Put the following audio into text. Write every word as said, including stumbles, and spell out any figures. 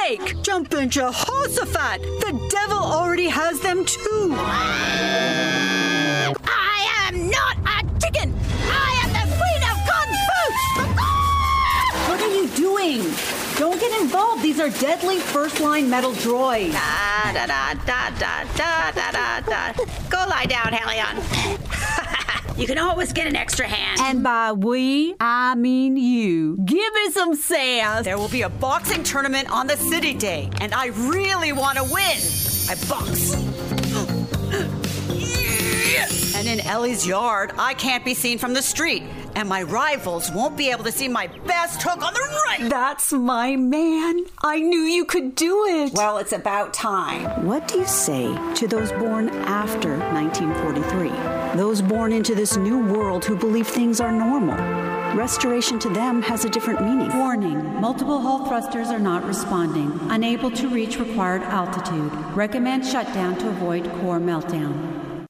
snake! Jump in Jehoshaphat! The devil already has them too! I am not a chicken! I am the queen of kung fu! What are you doing? Don't get involved. These are deadly first-line metal droids. Da da da da da da da da da. Go lie down, Helion. You can always get an extra hand. And by we, I mean you. Give me some sass. There will be a boxing tournament on the city day, and I really want to win. I box. And in Ellie's yard, I can't be seen from the street, and my rivals won't be able to see my best hook on the right. That's my man. I knew you could do it. Well, it's about time. What do you say to those born after nineteen forty-three? Those born into this new world who believe things are normal. Restoration to them has a different meaning. Warning, multiple hull thrusters are not responding. Unable to reach required altitude. Recommend shutdown to avoid core meltdown.